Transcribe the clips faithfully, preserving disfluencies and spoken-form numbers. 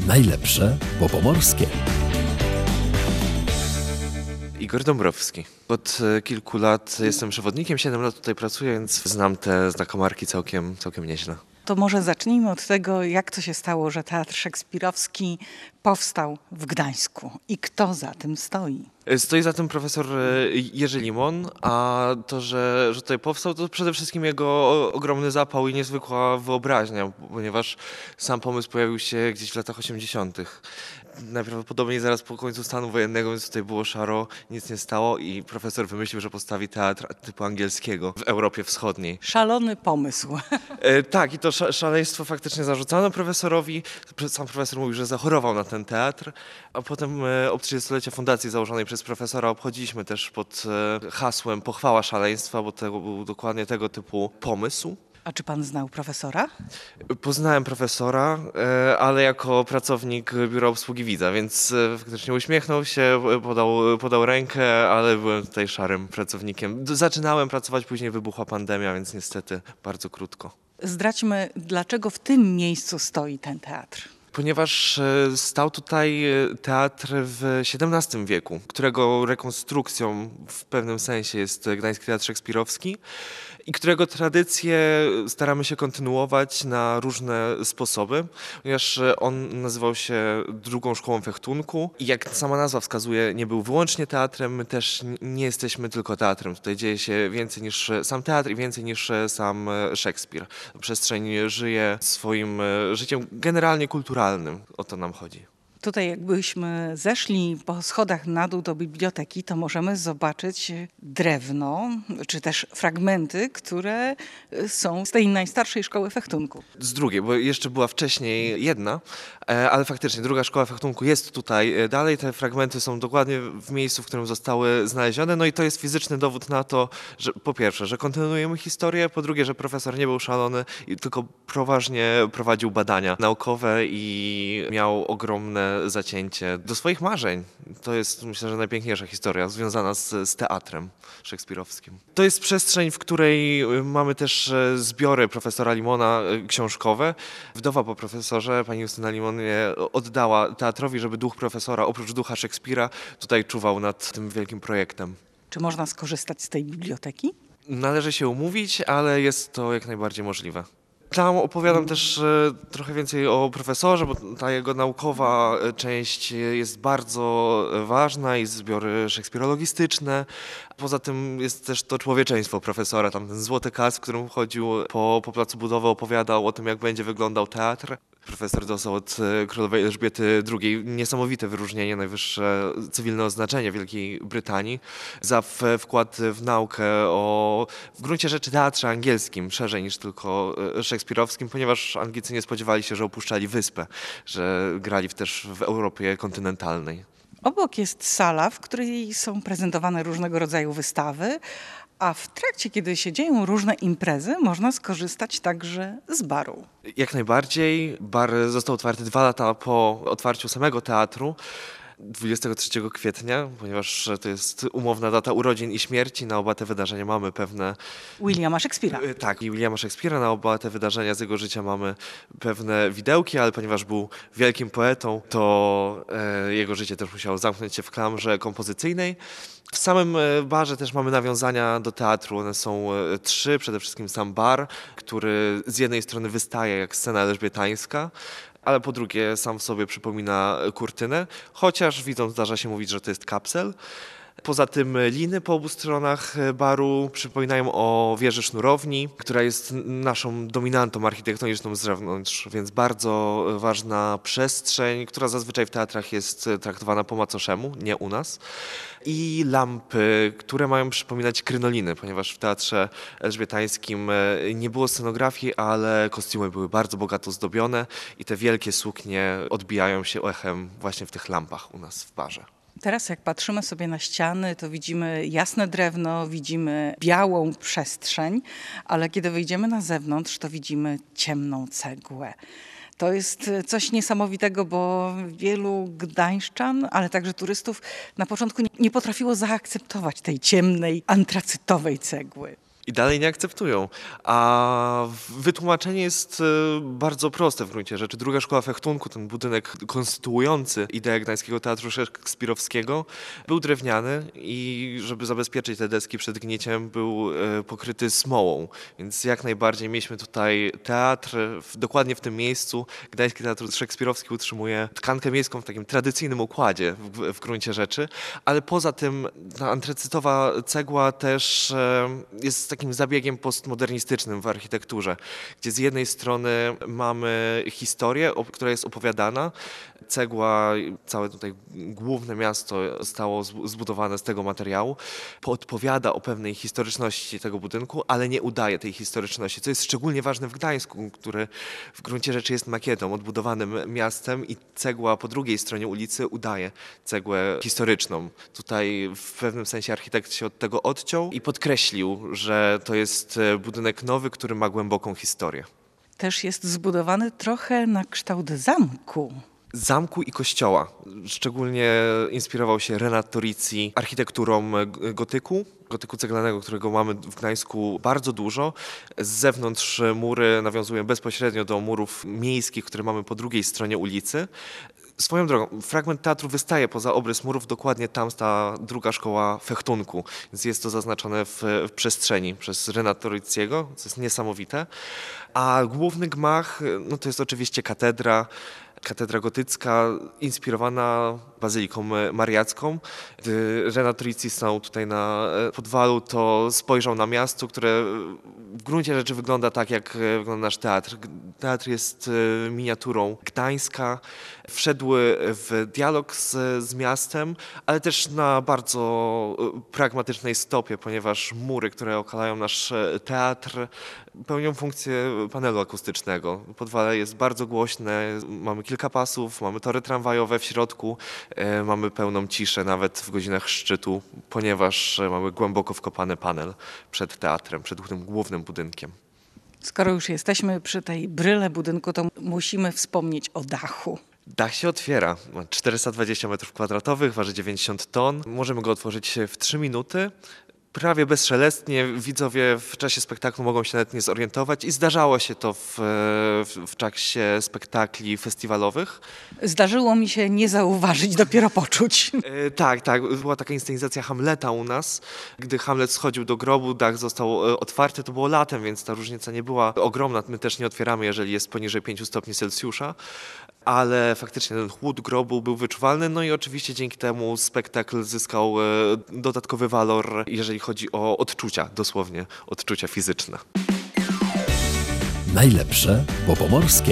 Najlepsze po pomorskie. Igor Dąbrowski. Od kilku lat jestem przewodnikiem, siedem lat tutaj pracuję, więc znam te zakamarki całkiem, całkiem nieźle. To może zacznijmy od tego, jak to się stało, że Teatr Szekspirowski powstał w Gdańsku i kto za tym stoi? Stoi za tym profesor Jerzy Limon, a to, że, że tutaj powstał, to przede wszystkim jego ogromny zapał i niezwykła wyobraźnia, ponieważ sam pomysł pojawił się gdzieś w latach osiemdziesiątych. Najprawdopodobniej zaraz po końcu stanu wojennego, więc tutaj było szaro, nic nie stało i profesor wymyślił, że postawi teatr typu angielskiego w Europie Wschodniej. Szalony pomysł. E, tak, i to sz- szaleństwo faktycznie zarzucano profesorowi. Sam profesor mówił, że zachorował na ten teatr, a potem e, ob trzydziestolecia fundacji założonej przez profesora obchodziliśmy też pod e, hasłem Pochwała szaleństwa, bo to był dokładnie tego typu pomysł. A czy pan znał profesora? Poznałem profesora, e, ale jako pracownik Biura Obsługi Widza, więc e, faktycznie uśmiechnął się, podał, podał rękę, ale byłem tutaj szarym pracownikiem. Zaczynałem pracować, później wybuchła pandemia, więc niestety bardzo krótko. Zdradźmy, dlaczego w tym miejscu stoi ten teatr. Ponieważ e, stał tutaj e, teatr w siedemnastym wieku, którego rekonstrukcją w pewnym sensie jest Gdański Teatr Szekspirowski i którego tradycje staramy się kontynuować na różne sposoby, ponieważ on nazywał się drugą szkołą fechtunku i jak sama nazwa wskazuje, nie był wyłącznie teatrem, my też nie jesteśmy tylko teatrem. Tutaj dzieje się więcej niż sam teatr i więcej niż sam Szekspir. Przestrzeń żyje swoim życiem generalnie kulturalnym. O to nam chodzi. Tutaj jakbyśmy zeszli po schodach na dół do biblioteki, to możemy zobaczyć drewno, czy też fragmenty, które są z tej najstarszej szkoły fechtunku. Z drugiej, bo jeszcze była wcześniej jedna, ale faktycznie druga szkoła fechtunku jest tutaj dalej. Te fragmenty są dokładnie w miejscu, w którym zostały znalezione. No i to jest fizyczny dowód na to, że po pierwsze, że kontynuujemy historię, po drugie, że profesor nie był szalony, tylko poważnie prowadził badania naukowe i miał ogromne zacięcie do swoich marzeń. To jest, myślę, że najpiękniejsza historia związana z, z teatrem szekspirowskim. To jest przestrzeń, w której mamy też zbiory profesora Limona książkowe. Wdowa po profesorze, pani Justyna Limon, je oddała teatrowi, żeby duch profesora, oprócz ducha Szekspira, tutaj czuwał nad tym wielkim projektem. Czy można skorzystać z tej biblioteki? Należy się umówić, ale jest to jak najbardziej możliwe. Tam opowiadam też e, trochę więcej o profesorze, bo ta jego naukowa część jest bardzo ważna i zbiory szekspirologistyczne. Poza tym jest też to człowieczeństwo profesora, tam ten złoty kas, w którym chodził po, po placu budowy, opowiadał o tym, jak będzie wyglądał teatr. Profesor dostał od królowej Elżbiety drugiej niesamowite wyróżnienie, najwyższe cywilne oznaczenie Wielkiej Brytanii za w, wkład w naukę o w gruncie rzeczy teatrze angielskim, szerzej niż tylko szekspirowskim, ponieważ Anglicy nie spodziewali się, że opuszczali wyspę, że grali też w Europie kontynentalnej. Obok jest sala, w której są prezentowane różnego rodzaju wystawy, a w trakcie, kiedy się dzieją różne imprezy, można skorzystać także z baru. Jak najbardziej. Bar został otwarty dwa lata po otwarciu samego teatru. dwudziestego trzeciego kwietnia, ponieważ to jest umowna data urodzin i śmierci. Na oba te wydarzenia mamy pewne... Williama Szekspira. Tak, i Williama Szekspira. Na oba te wydarzenia z jego życia mamy pewne widełki, ale ponieważ był wielkim poetą, to e, jego życie też musiało zamknąć się w klamrze kompozycyjnej. W samym barze też mamy nawiązania do teatru. One są trzy. Przede wszystkim sam bar, który z jednej strony wystaje jak scena elżbietańska, ale po drugie sam w sobie przypomina kurtynę, chociaż widząc zdarza się mówić, że to jest kapsel. Poza tym liny po obu stronach baru przypominają o wieży sznurowni, która jest naszą dominantą architektoniczną z zewnątrz, więc bardzo ważna przestrzeń, która zazwyczaj w teatrach jest traktowana po macoszemu, nie u nas. I lampy, które mają przypominać krynoliny, ponieważ w teatrze elżbietańskim nie było scenografii, ale kostiumy były bardzo bogato zdobione i te wielkie suknie odbijają się echem właśnie w tych lampach u nas w barze. Teraz jak patrzymy sobie na ściany, to widzimy jasne drewno, widzimy białą przestrzeń, ale kiedy wyjdziemy na zewnątrz, to widzimy ciemną cegłę. To jest coś niesamowitego, bo wielu gdańszczan, ale także turystów na początku nie potrafiło zaakceptować tej ciemnej, antracytowej cegły. I dalej nie akceptują. A wytłumaczenie jest bardzo proste w gruncie rzeczy. Druga szkoła fechtunku, ten budynek konstytuujący ideę Gdańskiego Teatru Szekspirowskiego, był drewniany i żeby zabezpieczyć te deski przed gniciem, był pokryty smołą. Więc jak najbardziej mieliśmy tutaj teatr, dokładnie w tym miejscu. Gdański Teatr Szekspirowski utrzymuje tkankę miejską w takim tradycyjnym układzie w, w gruncie rzeczy, ale poza tym ta antrecytowa cegła też jest takim zabiegiem postmodernistycznym w architekturze, gdzie z jednej strony mamy historię, która jest opowiadana. Cegła, całe tutaj główne miasto zostało zbudowane z tego materiału, podpowiada o pewnej historyczności tego budynku, ale nie udaje tej historyczności, co jest szczególnie ważne w Gdańsku, który w gruncie rzeczy jest makietą, odbudowanym miastem i cegła po drugiej stronie ulicy udaje cegłę historyczną. Tutaj w pewnym sensie architekt się od tego odciął i podkreślił, że to jest budynek nowy, który ma głęboką historię. Też jest zbudowany trochę na kształt zamku. Zamku i kościoła. Szczególnie inspirował się Renato Rizzi architekturą gotyku, gotyku ceglanego, którego mamy w Gdańsku bardzo dużo. Z zewnątrz mury nawiązują bezpośrednio do murów miejskich, które mamy po drugiej stronie ulicy. Swoją drogą, fragment teatru wystaje poza obrys murów, dokładnie tam ta druga szkoła fechtunku, więc jest to zaznaczone w, w przestrzeni przez Renato Rizziego, co jest niesamowite. A główny gmach, no to jest oczywiście katedra, katedra gotycka, inspirowana bazyliką mariacką. Gdy Renato Rizzi stał tutaj na podwalu, to spojrzał na miasto, które w gruncie rzeczy wygląda tak, jak wygląda nasz teatr. Teatr jest miniaturą Gdańska. Wszedł w dialog z, z miastem, ale też na bardzo pragmatycznej stopie, ponieważ mury, które okalają nasz teatr, pełnią funkcję panelu akustycznego. Podwale jest bardzo głośne, mamy kilka pasów, mamy tory tramwajowe w środku, e, mamy pełną ciszę nawet w godzinach szczytu, ponieważ mamy głęboko wkopany panel przed teatrem, przed tym głównym budynkiem. Skoro już jesteśmy przy tej bryle budynku, to musimy wspomnieć o dachu. Dach się otwiera, ma czterysta dwadzieścia metrów kwadratowych, waży dziewięćdziesiąt ton. Możemy go otworzyć w trzy minuty. Prawie bezszelestnie widzowie w czasie spektaklu mogą się nawet nie zorientować i zdarzało się to w, w, w czasie spektakli festiwalowych. Zdarzyło mi się nie zauważyć, dopiero poczuć. E, tak, tak. Była taka inscenizacja Hamleta u nas. Gdy Hamlet schodził do grobu, dach został e, otwarty. To było latem, więc ta różnica nie była ogromna. My też nie otwieramy, jeżeli jest poniżej pięciu stopni Celsjusza. Ale faktycznie ten chłód grobu był wyczuwalny, no i oczywiście dzięki temu spektakl zyskał e, dodatkowy walor, jeżeli chodzi o odczucia, dosłownie odczucia fizyczne. Najlepsze po pomorskie.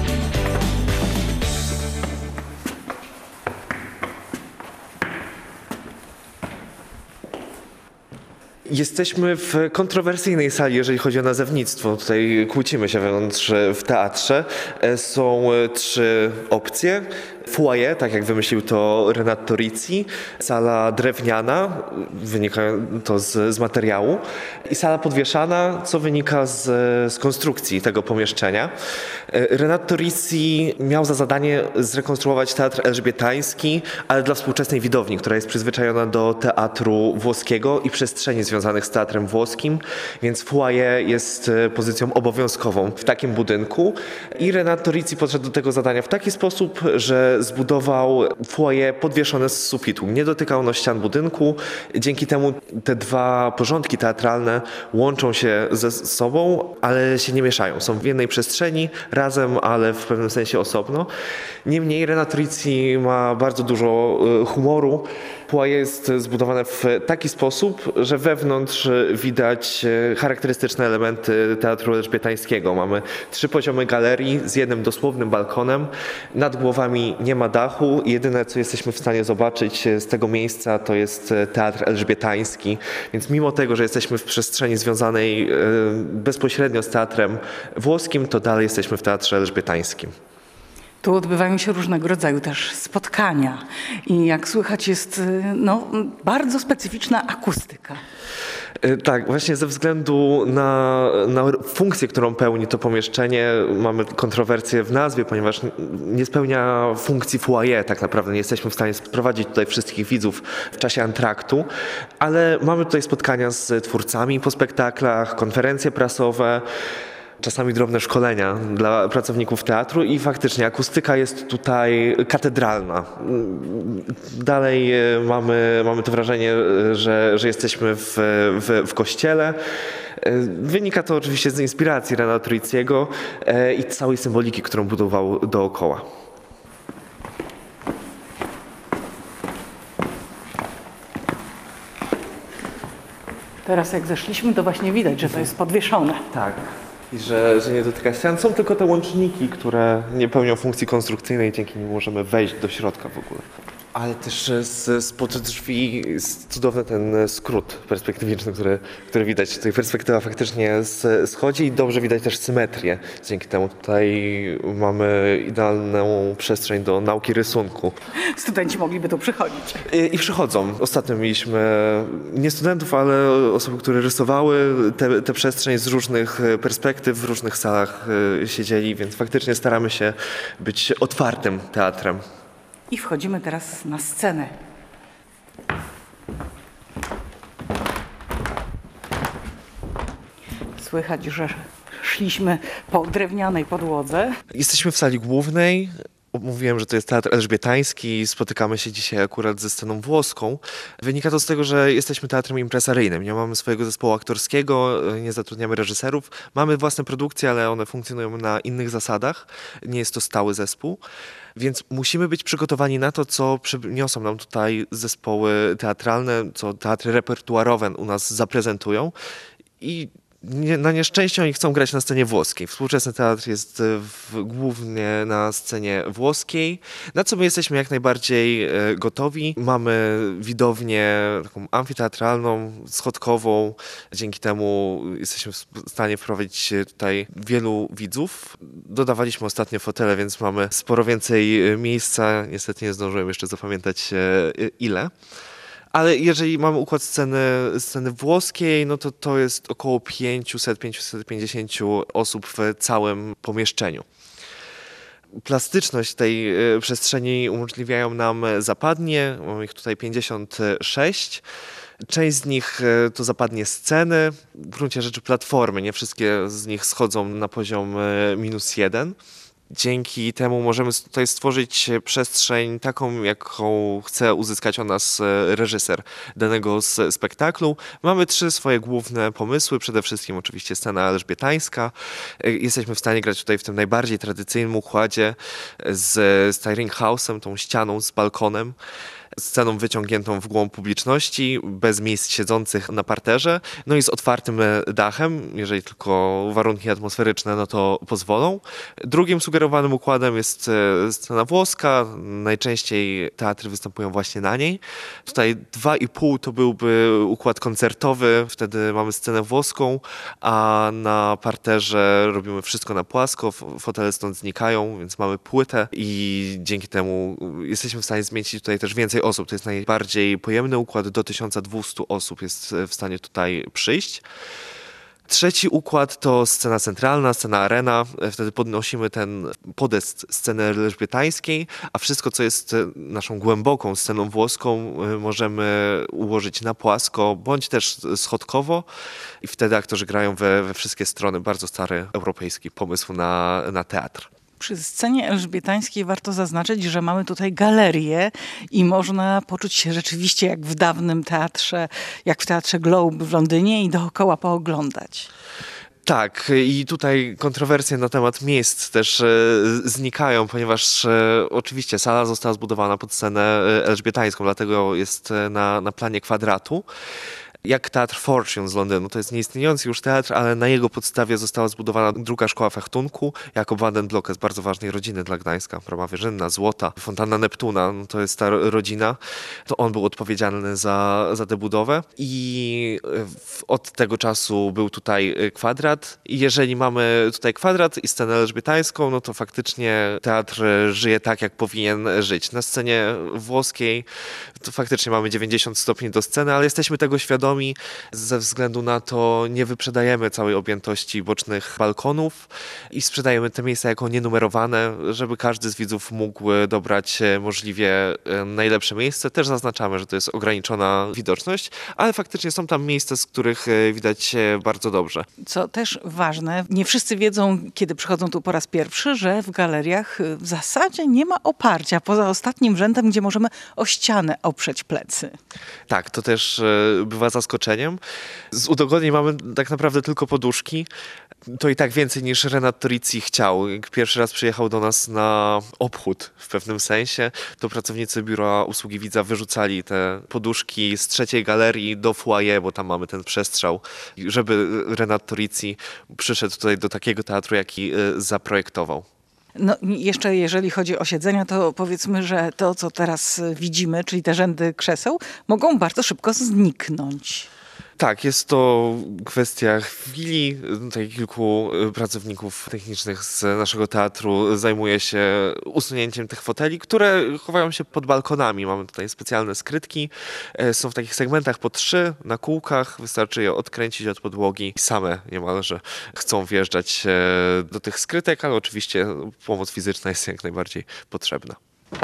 Jesteśmy w kontrowersyjnej sali, jeżeli chodzi o nazewnictwo. Tutaj kłócimy się wewnątrz w teatrze. Są trzy opcje. Foyer, tak jak wymyślił to Renato Rizzi, sala drewniana, wynika to z, z materiału, i sala podwieszana, co wynika z, z konstrukcji tego pomieszczenia. Renato Rizzi miał za zadanie zrekonstruować teatr elżbietański, ale dla współczesnej widowni, która jest przyzwyczajona do teatru włoskiego i przestrzeni związanych z teatrem włoskim, więc foyer jest pozycją obowiązkową w takim budynku. I Renato Rizzi podszedł do tego zadania w taki sposób, że zbudował foyer podwieszone z sufitu. Nie dotykał ono ścian budynku. Dzięki temu te dwa porządki teatralne łączą się ze sobą, ale się nie mieszają. Są w jednej przestrzeni, razem, ale w pewnym sensie osobno. Niemniej Renato Rizzi ma bardzo dużo humoru. Foyer jest zbudowane w taki sposób, że wewnątrz widać charakterystyczne elementy teatru elżbietańskiego. Mamy trzy poziomy galerii z jednym dosłownym balkonem. Nad głowami nie ma dachu. Jedyne, co jesteśmy w stanie zobaczyć z tego miejsca, to jest teatr elżbietański. Więc mimo tego, że jesteśmy w przestrzeni związanej bezpośrednio z teatrem włoskim, to dalej jesteśmy w teatrze elżbietańskim. Tu odbywają się różnego rodzaju też spotkania i jak słychać jest no, bardzo specyficzna akustyka. E, Tak, właśnie ze względu na, na funkcję, którą pełni to pomieszczenie, mamy kontrowersje w nazwie, ponieważ nie spełnia funkcji foyer tak naprawdę. Nie jesteśmy w stanie sprowadzić tutaj wszystkich widzów w czasie antraktu, ale mamy tutaj spotkania z twórcami po spektaklach, konferencje prasowe, czasami drobne szkolenia dla pracowników teatru i faktycznie akustyka jest tutaj katedralna. Dalej e, mamy, mamy to wrażenie, e, że, że jesteśmy w, w, w kościele. E, Wynika to oczywiście z inspiracji Rena Troiciego e, i całej symboliki, którą budował dookoła. Teraz jak zeszliśmy, to właśnie widać, że to jest podwieszone. Tak. I że, że nie dotyka ścian. Są tylko te łączniki, które nie pełnią funkcji konstrukcyjnej, dzięki nim możemy wejść do środka w ogóle. Ale też z, spod drzwi jest cudowny ten skrót perspektywiczny, który, który widać. Tutaj perspektywa faktycznie z, schodzi i dobrze widać też symetrię. Dzięki temu tutaj mamy idealną przestrzeń do nauki rysunku. Studenci mogliby tu przychodzić. I, I przychodzą. Ostatnio mieliśmy nie studentów, ale osoby, które rysowały tę te, przestrzeń z różnych perspektyw, w różnych salach y, siedzieli, więc faktycznie staramy się być otwartym teatrem. I wchodzimy teraz na scenę. Słychać, że szliśmy po drewnianej podłodze. Jesteśmy w sali głównej. Mówiłem, że to jest teatr elżbietański. Spotykamy się dzisiaj akurat ze sceną włoską. Wynika to z tego, że jesteśmy teatrem impresaryjnym. Nie mamy swojego zespołu aktorskiego, nie zatrudniamy reżyserów. Mamy własne produkcje, ale one funkcjonują na innych zasadach. Nie jest to stały zespół. Więc musimy być przygotowani na to, co przyniosą nam tutaj zespoły teatralne, co teatry repertuarowe u nas zaprezentują. I nie, na nieszczęście oni chcą grać na scenie włoskiej. Współczesny teatr jest w, głównie na scenie włoskiej, na co my jesteśmy jak najbardziej e, gotowi. Mamy widownię taką amfiteatralną, schodkową. Dzięki temu jesteśmy w stanie wprowadzić tutaj wielu widzów. Dodawaliśmy ostatnio fotele, więc mamy sporo więcej miejsca. Niestety nie zdążyłem jeszcze zapamiętać e, ile. Ale jeżeli mamy układ sceny, sceny włoskiej, no to to jest około pięćset do pięciuset pięćdziesięciu osób w całym pomieszczeniu. Plastyczność tej przestrzeni umożliwiają nam zapadnie, mamy ich tutaj pięćdziesiąt sześć. Część z nich to zapadnie sceny, w gruncie rzeczy platformy, nie wszystkie z nich schodzą na poziom minus jeden. Dzięki temu możemy tutaj stworzyć przestrzeń taką, jaką chce uzyskać od nas reżyser danego spektaklu. Mamy trzy swoje główne pomysły, przede wszystkim oczywiście scena elżbietańska. Jesteśmy w stanie grać tutaj w tym najbardziej tradycyjnym układzie z Tiring House'em, tą ścianą z balkonem. Sceną wyciągniętą w głąb publiczności, bez miejsc siedzących na parterze, no i z otwartym dachem, jeżeli tylko warunki atmosferyczne na to pozwolą. Drugim sugerowanym układem jest scena włoska, najczęściej teatry występują właśnie na niej. Tutaj dwa i pół to byłby układ koncertowy, wtedy mamy scenę włoską, a na parterze robimy wszystko na płasko, fotele stąd znikają, więc mamy płytę i dzięki temu jesteśmy w stanie zmieścić tutaj też więcej osób. To jest najbardziej pojemny układ, do tysiąc dwieście osób jest w stanie tutaj przyjść. Trzeci układ to scena centralna, scena arena. Wtedy podnosimy ten podest sceny elżbietańskiej, a wszystko, co jest naszą głęboką sceną włoską, możemy ułożyć na płasko, bądź też schodkowo. I wtedy aktorzy grają we, we wszystkie strony. Bardzo stary europejski pomysł na, na teatr. Przy scenie elżbietańskiej warto zaznaczyć, że mamy tutaj galerię i można poczuć się rzeczywiście jak w dawnym teatrze, jak w Teatrze Globe w Londynie i dookoła pooglądać. Tak, i tutaj kontrowersje na temat miejsc też e, znikają, ponieważ e, oczywiście sala została zbudowana pod scenę elżbietańską, dlatego jest na, na planie kwadratu. Jak Teatr Fortune z Londynu. To jest nieistniejący już teatr, ale na jego podstawie została zbudowana druga szkoła fechtunku. Jakob van den Block z bardzo ważnej rodziny dla Gdańska. Brama Wierzynna, Złota, Fontanna Neptuna, no to jest ta rodzina. To on był odpowiedzialny za, za tę budowę i w, od tego czasu był tutaj kwadrat. I jeżeli mamy tutaj kwadrat i scenę elżbietańską, no to faktycznie teatr żyje tak, jak powinien żyć. Na scenie włoskiej to faktycznie mamy dziewięćdziesiąt stopni do sceny, ale jesteśmy tego świadomi ekonomii. Ze względu na to nie wyprzedajemy całej objętości bocznych balkonów i sprzedajemy te miejsca jako nienumerowane, żeby każdy z widzów mógł dobrać możliwie najlepsze miejsce. Też zaznaczamy, że to jest ograniczona widoczność, ale faktycznie są tam miejsca, z których widać bardzo dobrze. Co też ważne, nie wszyscy wiedzą, kiedy przychodzą tu po raz pierwszy, że w galeriach w zasadzie nie ma oparcia, poza ostatnim rzędem, gdzie możemy o ścianę oprzeć plecy. Tak, to też e, bywa zaskoczeniem. Z udogodnień mamy tak naprawdę tylko poduszki. To i tak więcej niż Renato Torrici chciał. Jak pierwszy raz przyjechał do nas na obchód w pewnym sensie, to pracownicy biura usługi widza wyrzucali te poduszki z trzeciej galerii do foyer, bo tam mamy ten przestrzał, żeby Renato Torrici przyszedł tutaj do takiego teatru, jaki e, zaprojektował. No jeszcze jeżeli chodzi o siedzenia, to powiedzmy, że to, co teraz widzimy, czyli te rzędy krzeseł, mogą bardzo szybko zniknąć. Tak, jest to kwestia chwili. Tutaj kilku pracowników technicznych z naszego teatru zajmuje się usunięciem tych foteli, które chowają się pod balkonami. Mamy tutaj specjalne skrytki. Są w takich segmentach po trzy na kółkach. Wystarczy je odkręcić od podłogi. Same niemalże chcą wjeżdżać do tych skrytek, ale oczywiście pomoc fizyczna jest jak najbardziej potrzebna.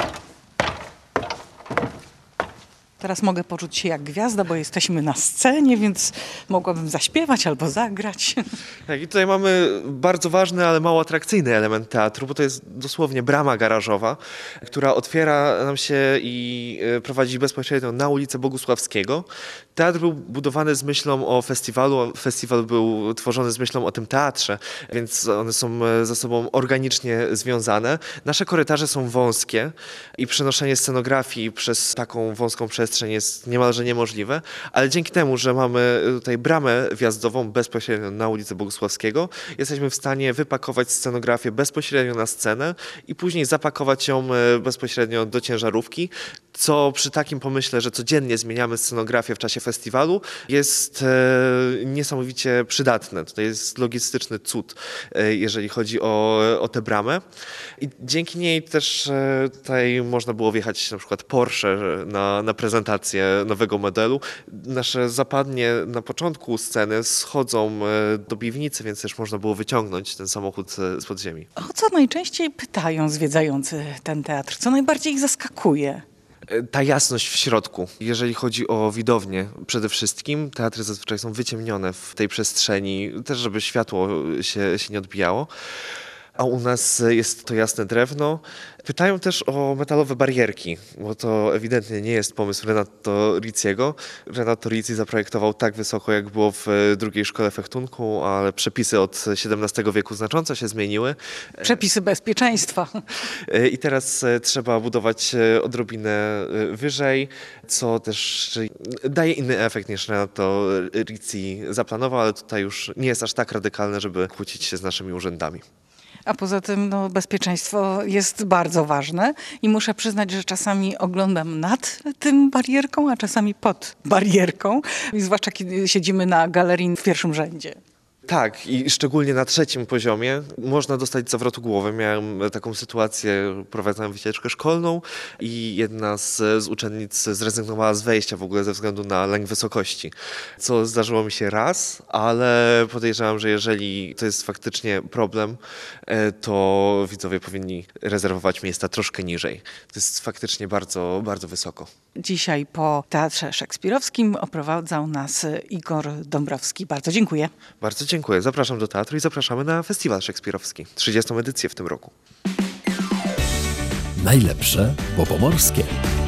Teraz mogę poczuć się jak gwiazda, bo jesteśmy na scenie, więc mogłabym zaśpiewać albo zagrać. Tak, i tutaj mamy bardzo ważny, ale mało atrakcyjny element teatru, bo to jest dosłownie brama garażowa, która otwiera nam się i prowadzi bezpośrednio na ulicę Bogusławskiego. Teatr był budowany z myślą o festiwalu, festiwal był tworzony z myślą o tym teatrze, więc one są ze sobą organicznie związane. Nasze korytarze są wąskie i przenoszenie scenografii przez taką wąską przestrzeń jest niemalże niemożliwe, ale dzięki temu, że mamy tutaj bramę wjazdową bezpośrednio na ulicę Bogusławskiego, jesteśmy w stanie wypakować scenografię bezpośrednio na scenę i później zapakować ją bezpośrednio do ciężarówki, co przy takim pomyśle, że codziennie zmieniamy scenografię w czasie festiwalu, jest e, niesamowicie przydatne. To jest logistyczny cud, e, jeżeli chodzi o, o tę bramę. I dzięki niej też e, tutaj można było wjechać na przykład Porsche na, na prezentację nowego modelu. Nasze zapadnie na początku sceny schodzą e, do piwnicy, więc też można było wyciągnąć ten samochód z podziemi. O co najczęściej pytają zwiedzający ten teatr? Co najbardziej ich zaskakuje? Ta jasność w środku, jeżeli chodzi o widownię przede wszystkim, teatry zazwyczaj są wyciemnione w tej przestrzeni, też żeby światło się, się nie odbijało, a u nas jest to jasne drewno. Pytają też o metalowe barierki, bo to ewidentnie nie jest pomysł Renato Torriciego. Renato Torrici zaprojektował tak wysoko, jak było w drugiej szkole fechtunku, ale przepisy od siedemnastego wieku znacząco się zmieniły. Przepisy bezpieczeństwa. I teraz trzeba budować odrobinę wyżej, co też daje inny efekt niż Renato Torrici zaplanował, ale tutaj już nie jest aż tak radykalne, żeby kłócić się z naszymi urzędami. A poza tym no, bezpieczeństwo jest bardzo ważne i muszę przyznać, że czasami oglądam nad tym barierką, a czasami pod barierką, i zwłaszcza kiedy siedzimy na galerii w pierwszym rzędzie. Tak, i szczególnie na trzecim poziomie można dostać zawrotu głowy. Miałem taką sytuację, prowadziłem wycieczkę szkolną i jedna z, z uczennic zrezygnowała z wejścia w ogóle ze względu na lęk wysokości, co zdarzyło mi się raz, ale podejrzewam, że jeżeli to jest faktycznie problem, to widzowie powinni rezerwować miejsca troszkę niżej. To jest faktycznie bardzo, bardzo wysoko. Dzisiaj po Teatrze Szekspirowskim oprowadzał nas Igor Dąbrowski. Bardzo dziękuję. Bardzo dziękuję. Zapraszam do teatru i zapraszamy na Festiwal Szekspirowski. trzydziestą edycję w tym roku. Najlepsze po pomorskie.